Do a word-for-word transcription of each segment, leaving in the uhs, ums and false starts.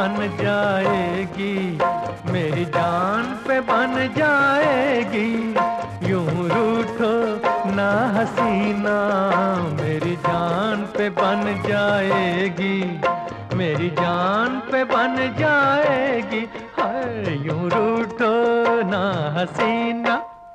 बन जाएगी, मेरी जान पे बन जाएगी। यूं रूठो ना हसीना, मेरी जान पे बन जाएगी, मेरी जान पे बन जाएगी। हाय यूं रूठो ना हसीना।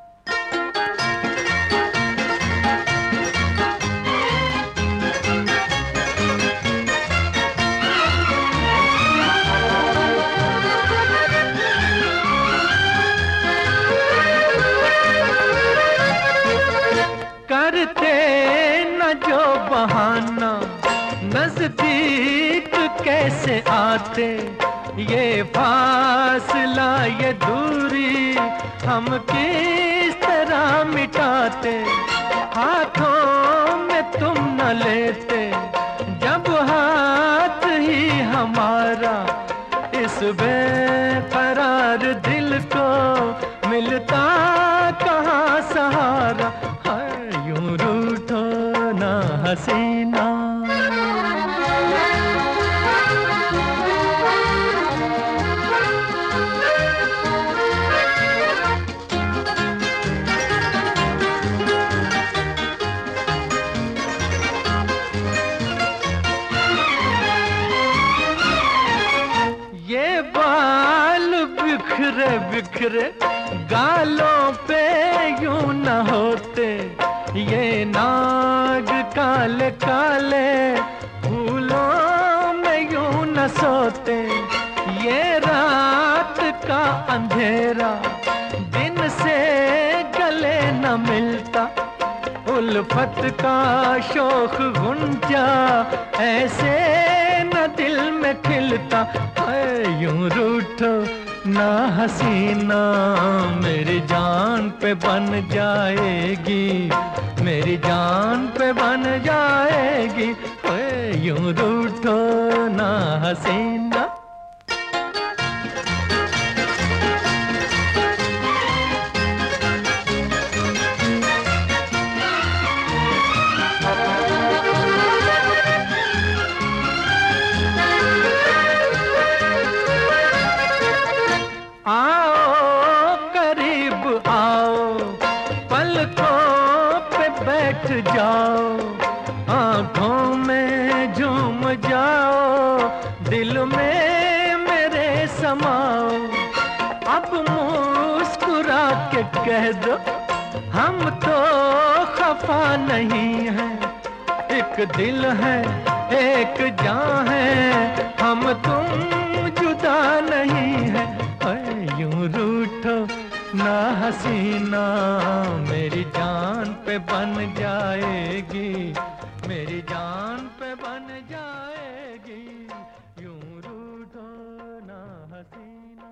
करते न जो बहाना, नजदीक कैसे आते। ये फासला ये दूरी हम किस तरह मिटाते। हाथों में तुम न लेते जब हाथ ही हमारा, इस बेकरार दिल को मिलता कहाँ सहारा। हाय यूं रूठो ना हसीना। ये बाल बिखरे बिखरे गालों पे यूं न होते। ये नाग काले काले फूलों में यूं न सोते। ये रात का अंधेरा दिन से गले न मिलता। उल्फत का शोख गुंजा ऐसे न दिल में खिलता। हाय यूं रूठो ना हसीना, मेरी जान पे बन जाएगी, मेरी जान पे बन जाएगी। हाय यूं रूठो ना हसीना। आओ करीब आओ, पलकों पे बैठ जाओ। आँखों में झूम जाओ, दिल में मेरे समाओ। अब मुस्कुरा के कह दो हम तो खफा नहीं हैं। एक दिल है एक जान है, हम तुम जुदा नहीं है। यूं रूठो ना हसीना, मेरी जान पे बन जाएगी, मेरी जान पे बन जाएगी। यूं रूठो ना हसीना।